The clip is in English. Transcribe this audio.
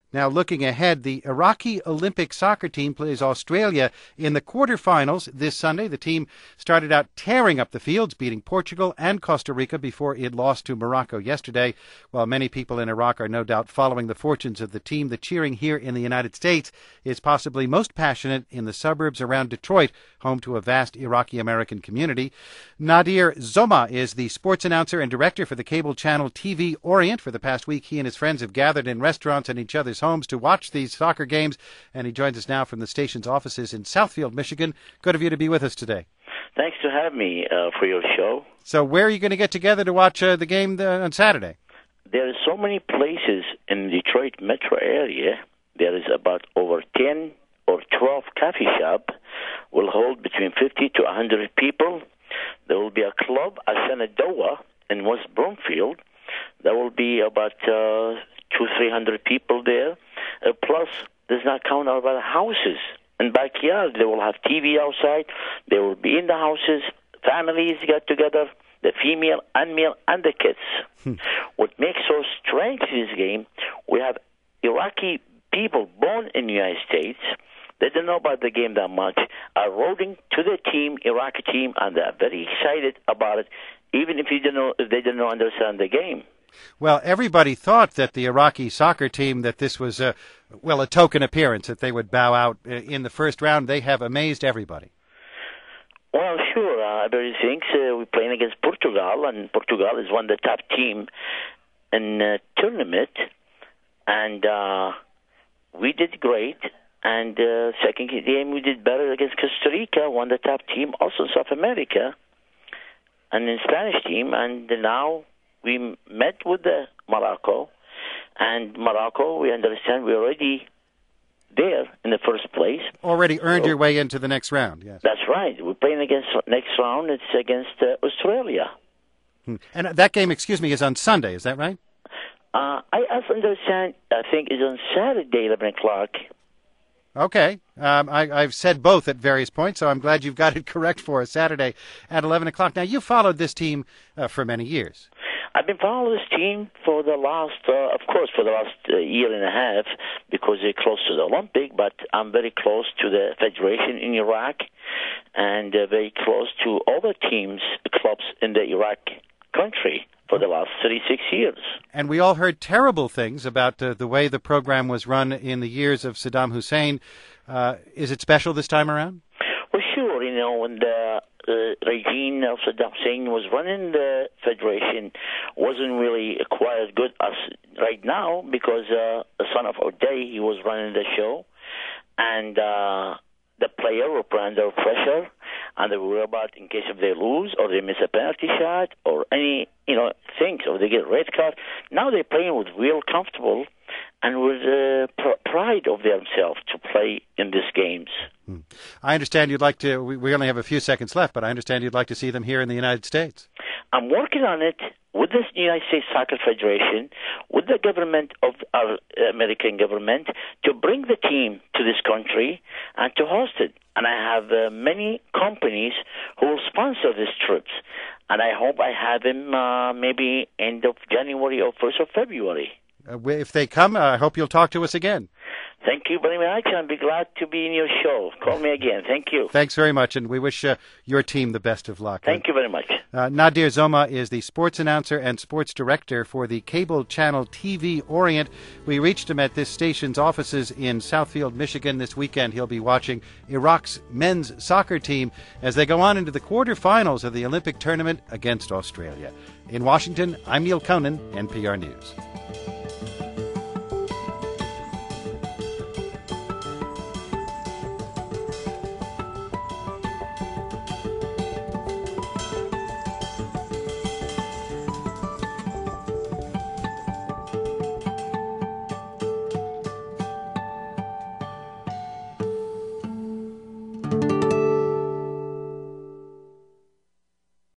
Now, looking ahead, the Iraqi Olympic soccer team plays Australia in the quarterfinals this Sunday. The team started out tearing up the fields, beating Portugal and Costa Rica before it lost to Morocco yesterday. While many people in Iraq are no doubt following the fortunes of the team, the cheering here in the United States is possibly most passionate in the suburbs around Detroit, home to a vast Iraqi-American community. Nadir Zoma is the sports announcer and director for the cable channel TV Orient. For the past week, he and his friends have gathered in restaurants and each other's homes to watch these soccer games, and he joins us now from the station's offices in Southfield, Michigan. Good of you to be with us today. Thanks to have me for your show. So where are you going to get together to watch the game on Saturday? There are so many places in the Detroit metro area. There is about over 10 or 12 coffee shops. Will hold between 50 to 100 people. There will be a club at Shenandoah in West Broomfield. There will be about 200-300 people there. Plus, does not count about the houses and backyard. They will have TV outside. They will be in the houses. Families get together, the female and male and the kids. What makes so strange this game, we have Iraqi people born in the United States. They don't know about the game that much, are rooting to the team, Iraqi team, and they're very excited about it, even if they don't understand the game. Well, everybody thought that the Iraqi soccer team, that this was a token appearance, that they would bow out in the first round. They have amazed everybody. Well, sure. Everybody thinks we're playing against Portugal, and Portugal is one of the top team in the tournament, and we did great. And second game, we did better against Costa Rica, one of the top team, also in South America, and in Spanish team. And now we met with Morocco, and Morocco, we understand we're already there in the first place. Already earned your way into the next round, yes. That's right. We're playing against next round. It's against Australia. And that game, is on Sunday. Is that right? I understand. I think it's on Saturday, 11 o'clock. Okay. I've said both at various points, so I'm glad you've got it correct for us. Saturday at 11 o'clock. Now, you followed this team for many years. I've been following this team for the last year and a half because they're close to the Olympic, but I'm very close to the federation in Iraq and very close to other teams, clubs in the Iraq country for the last 36 years. And we all heard terrible things about the way the program was run in the years of Saddam Hussein. Is it special this time around? Well, sure. When the regime of Saddam Hussein was running the federation, wasn't really quite as good as right now because the son of O'Day, he was running the show, and the player were put under pressure, and they were about in case if they lose or they miss a penalty shot or any things, or they get red card. Now they're playing with real comfortable and with pride of themselves to play in these games. I understand you'd like to, we only have a few seconds left, but I understand you'd like to see them here in the United States. I'm working on it with the United States Soccer Federation, with the government of our American government, to bring the team to this country and to host it. And I have many companies who will sponsor these trips. And I hope I have them maybe end of January or 1st of February. If they come, I hope you'll talk to us again. Thank you very much, and I'll be glad to be in your show. Call me again. Thank you. Thanks very much, and we wish your team the best of luck. Thank you very much. Nadir Zoma is the sports announcer and sports director for the cable channel TV Orient. We reached him at this station's offices in Southfield, Michigan. This weekend he'll be watching Iraq's men's soccer team as they go on into the quarterfinals of the Olympic tournament against Australia. In Washington, I'm Neil Conan, NPR News.